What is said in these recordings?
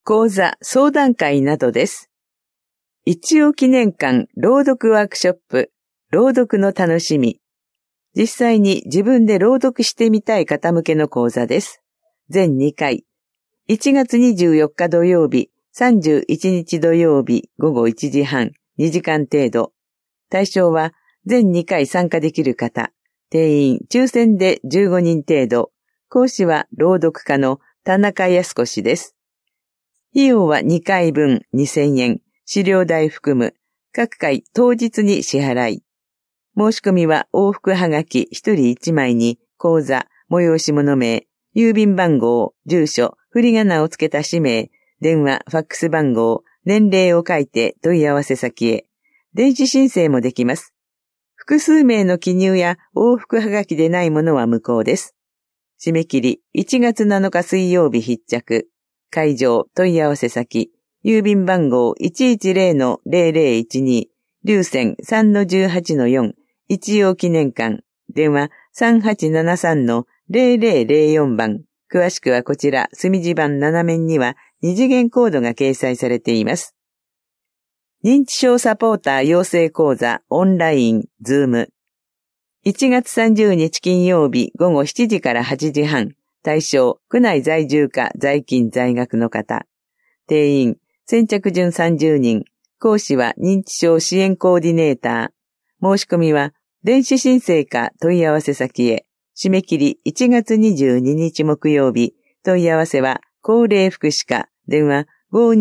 講座、相談会などです。一応記念館朗読ワークショップ、朗読の楽しみ。実際に自分で朗読してみたい方向けの講座です。全2回。1月24日土曜日、31日土曜日午後1時半、2時間程度。対象は全2回参加できる方。定員抽選で15人程度。講師は朗読家の田中康子氏です。費用は2回分2000円。資料代含む。各回当日に支払い。申し込みは往復はがき1人1枚に口座、催し物名、郵便番号、住所、振り仮名をつけた氏名、電話、ファックス番号、年齢を書いて問い合わせ先へ。電子申請もできます。複数名の記入や往復はがきでないものは無効です。締め切り1月7日水曜日必着。会場、問い合わせ先、郵便番号 110-0012、龍泉 3-18-4、一応記念館、電話 3873-0004 番。詳しくはこちら、墨字盤7面には二次元コードが掲載されています。認知症サポーター養成講座オンライン、ズーム。1月30日金曜日午後7時から8時半。対象、区内在住か在勤在学の方。定員、先着順30人。講師は認知症支援コーディネーター。申し込みは、電子申請か問い合わせ先へ。締め切り1月22日木曜日。問い合わせは、高齢福祉課。電話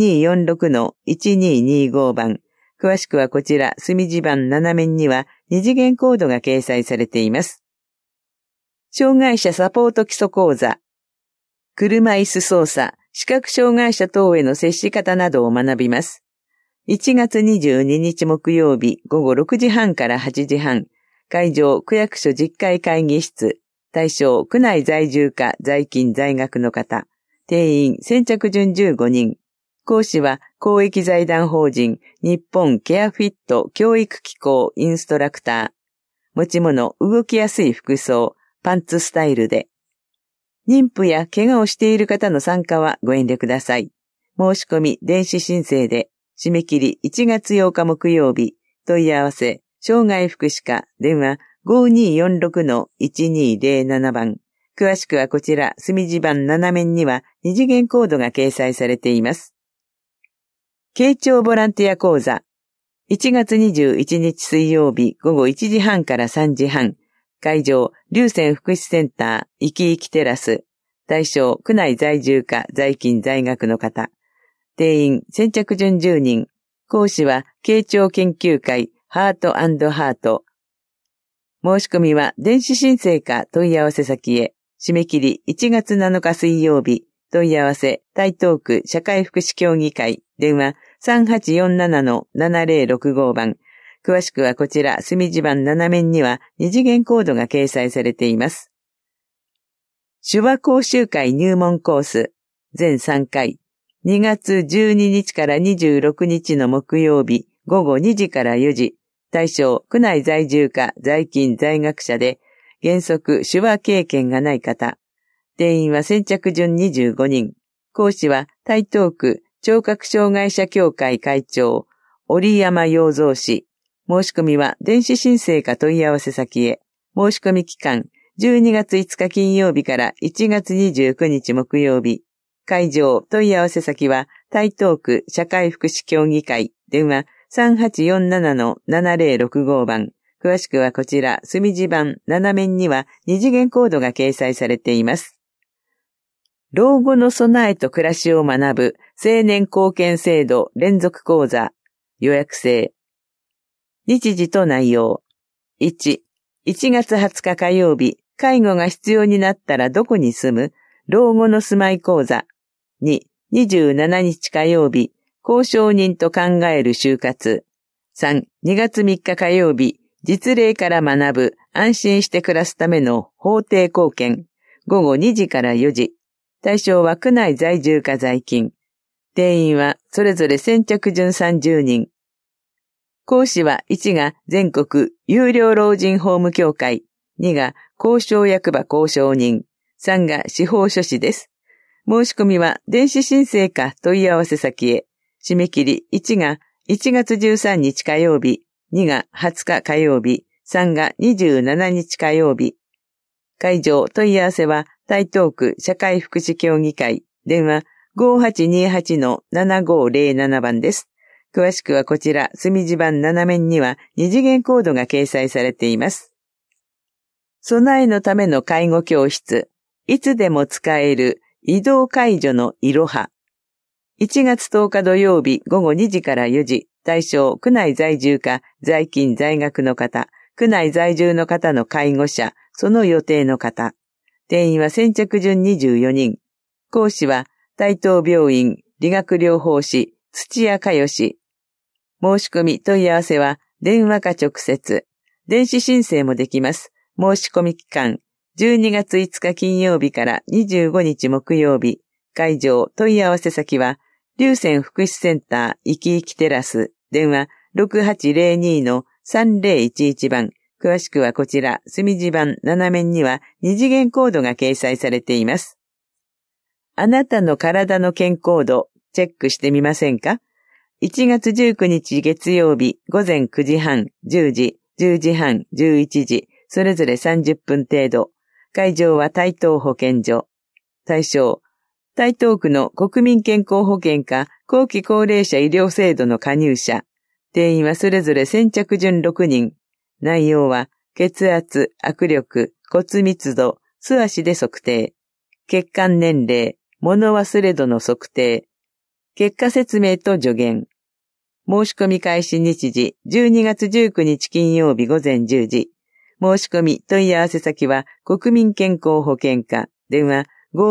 5246-1225 番。詳しくはこちら、墨字盤7面には二次元コードが掲載されています。障害者サポート基礎講座。車椅子操作、視覚障害者等への接し方などを学びます。1月22日木曜日午後6時半から8時半。会場、区役所10階会議室。対象、区内在住か在勤在学の方。定員、先着順15人。講師は、公益財団法人、日本ケアフィット教育機構インストラクター。持ち物、動きやすい服装、パンツスタイルで。妊婦や怪我をしている方の参加はご遠慮ください。申し込み、電子申請で、締め切り1月8日木曜日、問い合わせ、障害福祉課、電話 5246-1207 番。詳しくはこちら、墨字盤7面には二次元コードが掲載されています。慶長ボランティア講座。1月21日水曜日午後1時半から3時半。会場、龍泉福祉センター、いきいきテラス。対象、区内在住か在勤在学の方。定員、先着順10人。講師は、慶長研究会、ハート&ハート。申し込みは、電子申請か問い合わせ先へ。締め切り、1月7日水曜日。問い合わせ、台東区社会福祉協議会。電話、3847-7065 番。詳しくはこちら、墨字盤7面には二次元コードが掲載されています。手話講習会入門コース、全3回。2月12日から26日の木曜日、午後2時から4時。対象、区内在住か在勤在学者で、原則手話経験がない方。定員は先着順25人。講師は台東区聴覚障害者協会会長、折山洋三氏。申し込みは電子申請か問い合わせ先へ。申し込み期間、12月5日金曜日から1月29日木曜日。会場、問い合わせ先は台東区社会福祉協議会。電話 3847-7065 番。詳しくはこちら、墨字盤7面には二次元コードが掲載されています。老後の備えと暮らしを学ぶ青年貢献制度連続講座。予約制。日時と内容。1、1月20日火曜日、介護が必要になったらどこに住む？老後の住まい講座。2、27日火曜日、交渉人と考える就活。3、2月3日火曜日、実例から学ぶ安心して暮らすための法定貢献。午後2時から4時。対象は区内在住か在勤。定員はそれぞれ先着順30人。講師は1が全国有料老人ホーム協会、2が公証役場公証人、3が司法書士です。 申し込みは電子申請か問い合わせ先へ。締め切り1が1月13日火曜日、2が20日火曜日、3が27日火曜日。会場問い合わせは台東区社会福祉協議会、電話 5828-7507 番です。詳しくはこちら、隅地板7面には二次元コードが掲載されています。備えのための介護教室、いつでも使える移動介助のいろは。1月10日土曜日午後2時から4時、対象、区内在住か在勤在学の方、区内在住の方の介護者、その予定の方。定員は先着順24人。講師は、台東病院理学療法士、土屋佳代氏。申し込み問い合わせは、電話か直接。電子申請もできます。申し込み期間、12月5日金曜日から25日木曜日。会場、問い合わせ先は、龍泉福祉センター、いきいきテラス。電話 6802-3011 番。詳しくはこちら、隅地板7面には二次元コードが掲載されています。あなたの体の健康度、チェックしてみませんか？ 1 月19日月曜日、午前9時半、10時、10時半、11時、それぞれ30分程度。会場は台東保健所。対象、台東区の国民健康保険か後期高齢者医療制度の加入者。定員はそれぞれ先着順6人。内容は血圧、握力、骨密度、素足で測定。血管年齢、物忘れ度の測定。結果説明と助言。申し込み開始日時、12月19日金曜日午前10時。申し込み問い合わせ先は国民健康保険課。電話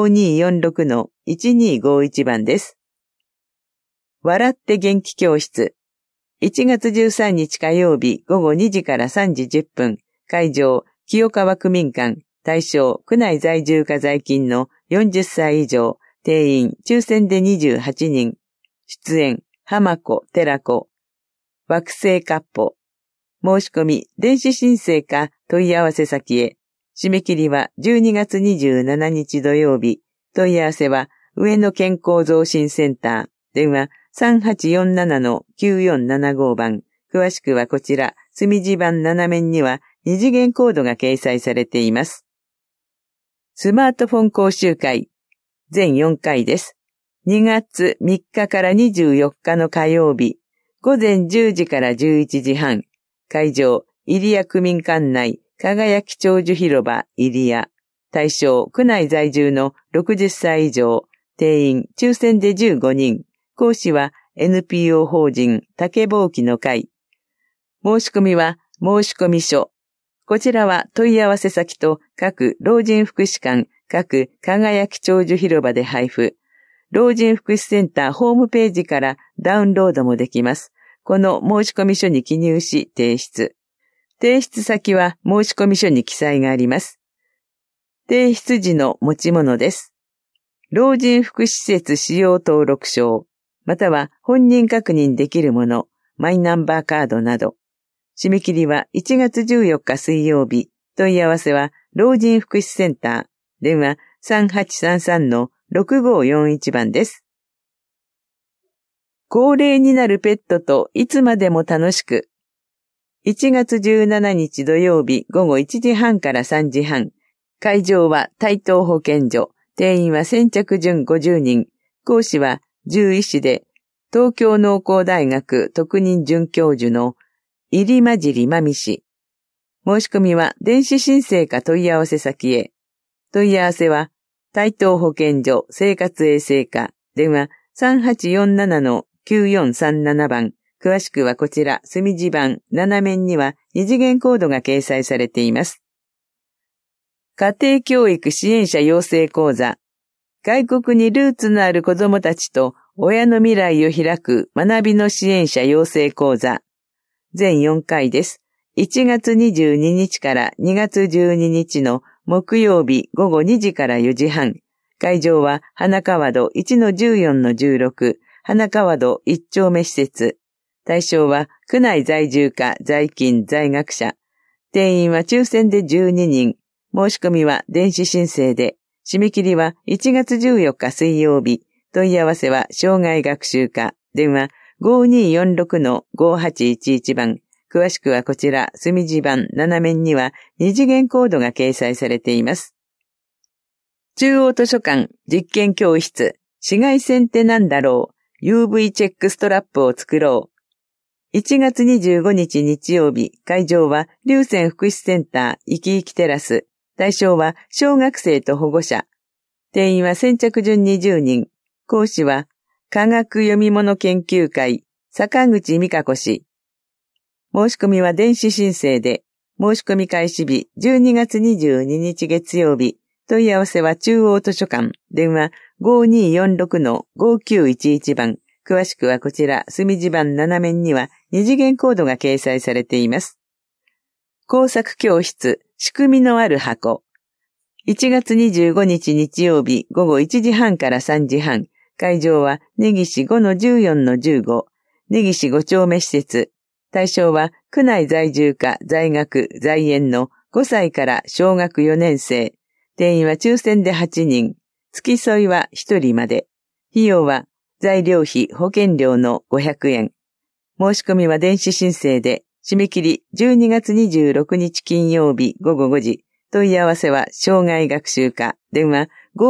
5246-1251 番です。笑って元気教室。1月13日火曜日午後2時から3時10分。会場、清川区民館。対象、区内在住か在勤の40歳以上。定員、抽選で28人。出演、浜子、寺子。惑星カッポ。申し込み、電子申請か問い合わせ先へ。締め切りは12月27日土曜日。問い合わせは上野健康増進センター。電話 3847-9475 番。詳しくはこちら、隅地板7面には二次元コードが掲載されています。スマートフォン講習会。全4回です。2月3日から24日の火曜日。午前10時から11時半。会場、入谷区民館内、輝き長寿広場、入谷。対象、区内在住の60歳以上。定員、抽選で15人。講師は NPO 法人竹ぼうきの会。申し込みは申込書。こちらは問い合わせ先と各老人福祉館、各輝き長寿広場で配布。老人福祉センターホームページからダウンロードもできます。この申込書に記入し提出。提出先は申込書に記載があります。提出時の持ち物です。老人福祉施設使用登録証。または本人確認できるもの、マイナンバーカードなど。締め切りは1月14日水曜日。問い合わせは老人福祉センター。電話 3833-6541 番です。高齢になるペットといつまでも楽しく。1月17日土曜日午後1時半から3時半。会場は台東保健所。定員は先着順50人。講師は獣医師で、東京農工大学特任准教授の入間尻真美氏。申し込みは電子申請か問い合わせ先へ。問い合わせは台東保健所生活衛生課。電話 3847-9437 番。詳しくはこちら、隅地板7面には二次元コードが掲載されています。家庭教育支援者養成講座。外国にルーツのある子どもたちと親の未来を開く学びの支援者養成講座。全4回です。1月22日から2月12日の木曜日午後2時から4時半。会場は花川戸 1-14-16 花川戸1丁目施設。対象は区内在住か在勤在学者。定員は抽選で12人。申し込みは電子申請で。 締め切りは1月14日水曜日。問い合わせは障害学習課。電話 5246-5811 番。詳しくはこちら、隅地版7面には二次元コードが掲載されています。中央図書館実験教室。紫外線ってなんだろう。UV チェックストラップを作ろう。1月25日日曜日、会場は龍泉福祉センター生き生きテラス。対象は小学生と保護者。定員は先着順20人。講師は科学読み物研究会坂口美香子氏。申し込みは電子申請で、申し込み開始日12月22日月曜日。問い合わせは中央図書館。電話 5246-5911 番。詳しくはこちら、隅地版7面には二次元コードが掲載されています。工作教室、仕組みのある箱。1月25日日曜日午後1時半から3時半。会場は根岸 5-14-15。根岸5丁目施設。対象は区内在住か在学、在園の5歳から小学4年生。定員は抽選で8人。付き添いは1人まで。費用は材料費、保険料の500円。申し込みは電子申請で、締め切り12月26日金曜日午後5時。問い合わせは障害学習課。電話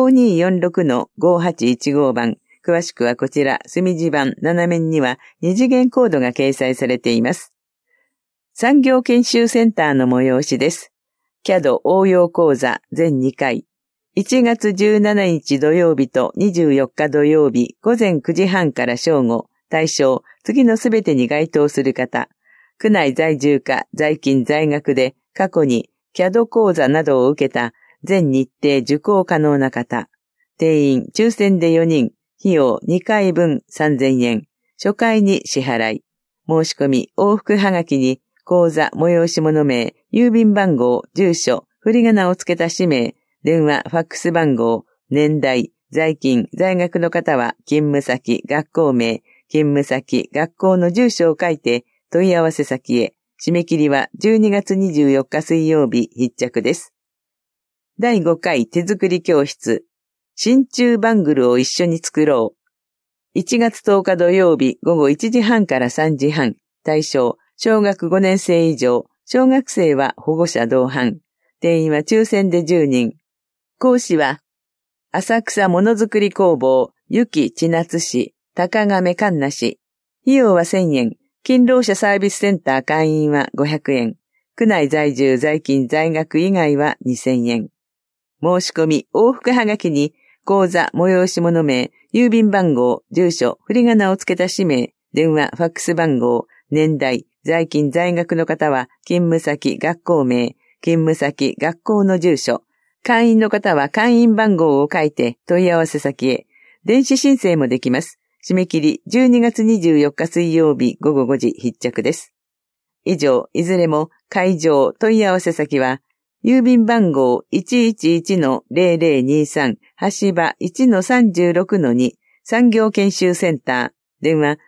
5246-5815 番。詳しくはこちら、隅地版7面には二次元コードが掲載されています。産業研修センターの催しです。CAD 応用講座全2回。1月17日土曜日と24日土曜日午前9時半から正午。対象、次のすべてに該当する方。区内在住か在勤在学で過去にCAD 講座などを受けた全日程受講可能な方。定員、抽選で4人。費用2回分3000円。初回に支払い。申し込み、往復はがきに、講座、催し物名、郵便番号、住所、振り仮名をつけた氏名、電話、ファックス番号、年代、在勤、在学の方は、勤務先、学校名、勤務先、学校の住所を書いて、問い合わせ先へ。締め切りは12月24日水曜日必着です。第5回手作り教室。真鍮バングルを一緒に作ろう。1月10日土曜日午後1時半から3時半。対象、小学5年生以上。小学生は保護者同伴。定員は抽選で10人。講師は、浅草ものづくり工房、ゆき千夏市、高亀環奈市。費用は1000円。勤労者サービスセンター会員は500円。区内在住、在勤、在学以外は2000円。申し込み、往復はがきに、講座、催し物名、郵便番号、住所、振り仮名をつけた氏名、電話、ファックス番号、年代、在勤在学の方は、勤務先、学校名、勤務先、学校の住所、会員の方は会員番号を書いて問い合わせ先へ、電子申請もできます。締め切り12月24日水曜日午後5時必着です。以上、いずれも会場問い合わせ先は、郵便番号 111-0023 橋場 1-36-2 産業研修センター電話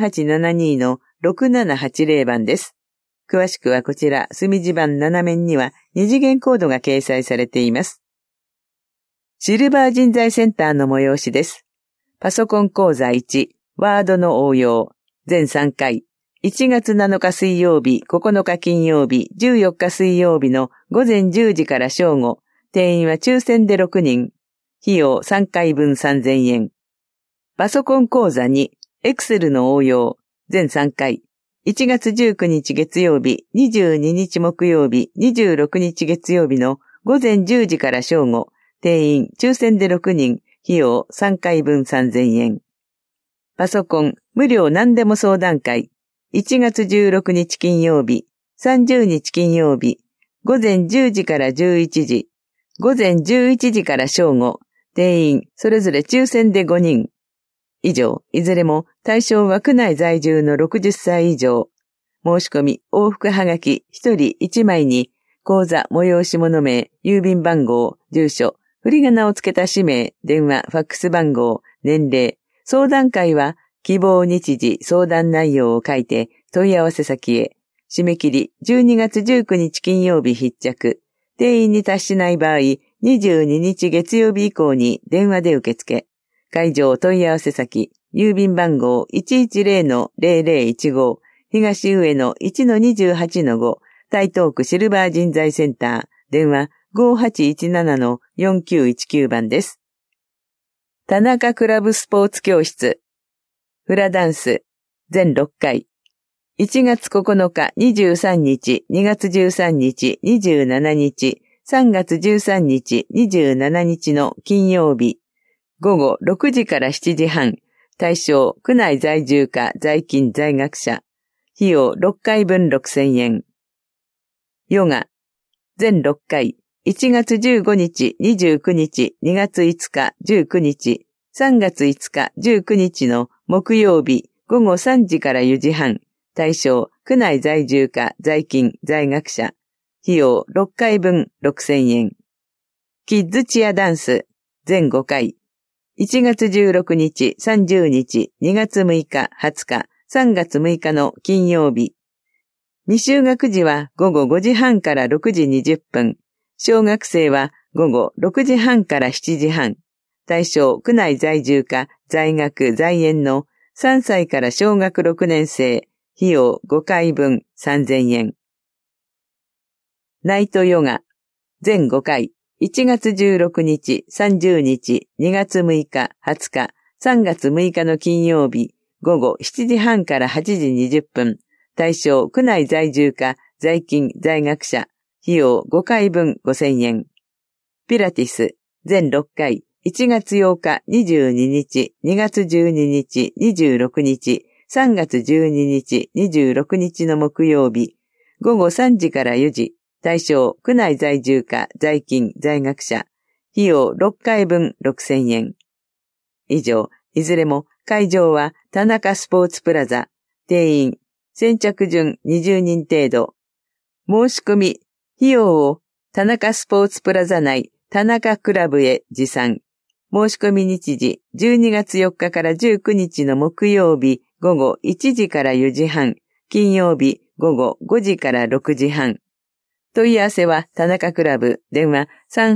3872-6780 番です。詳しくはこちら隅地版7面には二次元コードが掲載されています。シルバー人材センターの催しです。パソコン講座1ワードの応用全3回1月7日水曜日、9日金曜日、14日水曜日の午前10時から正午。定員は抽選で6人。費用3回分3000円。パソコン講座2、Excel の応用。全3回。1月19日月曜日、22日木曜日、26日月曜日の午前10時から正午。定員、抽選で6人。費用3回分3000円。パソコン、無料何でも相談会。1月16日金曜日、30日金曜日、午前10時から11時、午前11時から正午、定員、それぞれ抽選で5人。以上、いずれも対象は区内在住の60歳以上。申し込み、往復はがき、1人1枚に、講座、催し物名、郵便番号、住所、振り仮名をつけた氏名、電話、ファックス番号、年齢、相談会は、希望日時、相談内容を書いて問い合わせ先へ。締め切り12月19日金曜日必着。定員に達しない場合、 22日月曜日以降に電話で受付。会場問い合わせ先、郵便番号 110-0015、東上野 1-28-5、台東区シルバー人材センター、電話 5817-4919 番です。田中クラブスポーツ教室。フラダンス、全6回。1月9日、23日、2月13日、27日、3月13日、27日の金曜日。午後6時から7時半。対象、区内在住か在勤在学者。費用6回分6000円。ヨガ。全6回。1月15日、29日、2月5日、19日、3月5日、19日の木曜日、午後3時から4時半。対象、区内在住か在勤在学者。費用6回分6000円。キッズチアダンス。全5回。1月16日、30日、2月6日、20日、3月6日の金曜日。未就学児は午後5時半から6時20分。小学生は午後6時半から7時半。対象、区内在住か在学在園の3歳から小学6年生。費用5回分3000円。ナイトヨガ。全5回。1月16日、30日、2月6日、20日、3月6日の金曜日、午後7時半から8時20分。対象、区内在住か、在勤、在学者。費用5回分5000円。ピラティス、全6回。1月8日、22日、2月12日、26日、3月12日、26日の木曜日、午後3時から4時。対象、区内在住か、在勤、在学者。費用6回分6000円。以上、いずれも会場は田中スポーツプラザ。定員、先着順20人程度。申し込み、費用を田中スポーツプラザ内田中クラブへ持参。申し込み日時、12月4日から19日の木曜日、午後1時から4時半。金曜日、午後5時から6時半。問い合わせは田中クラブ、電話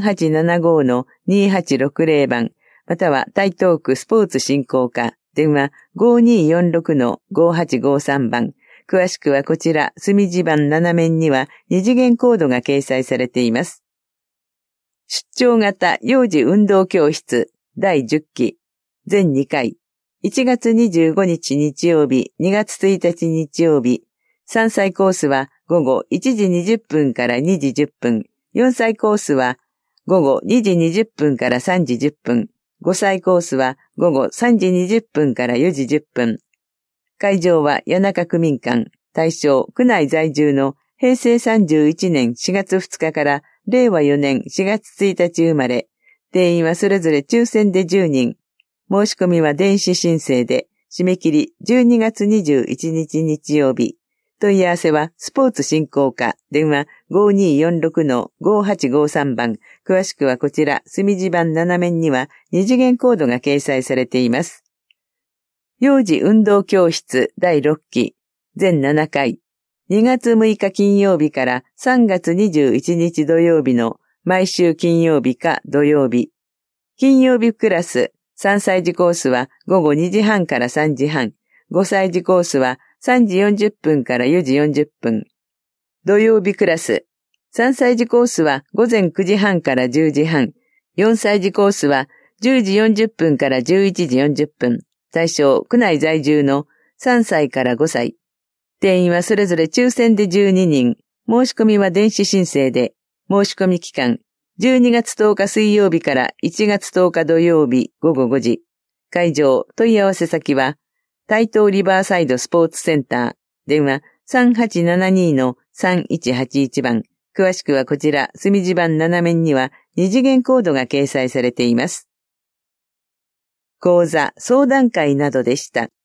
3875-2860 番、または台東区スポーツ振興課、電話 5246-5853 番。詳しくはこちら、隅地板7面には二次元コードが掲載されています。出張型幼児運動教室第10期、全2回。1月25日日曜日、2月1日日曜日。3歳コースは午後1時20分から2時10分。4歳コースは午後2時20分から3時10分。5歳コースは午後3時20分から4時10分。会場は谷中区民館。対象、区内在住の平成31年4月2日から令和4年4月1日生まれ。定員はそれぞれ抽選で10人。申し込みは電子申請で、締め切り12月21日日曜日。問い合わせはスポーツ振興課、電話 5246-5853 番。詳しくはこちら、隅地板7面には二次元コードが掲載されています。幼児運動教室第6期、全7回。2月6日金曜日から3月21日土曜日の毎週金曜日か土曜日。金曜日クラス、3歳児コースは午後2時半から3時半。5歳児コースは3時40分から4時40分。土曜日クラス。3歳児コースは午前9時半から10時半。4歳児コースは10時40分から11時40分。対象、区内在住の3歳から5歳。定員はそれぞれ抽選で12人。申し込みは電子申請で。申し込み期間。12月10日水曜日から1月10日土曜日午後5時。会場、問い合わせ先は、台東リバーサイドスポーツセンター。電話 3872-3181 番。詳しくはこちら、隅地板7面には二次元コードが掲載されています。講座、相談会などでした。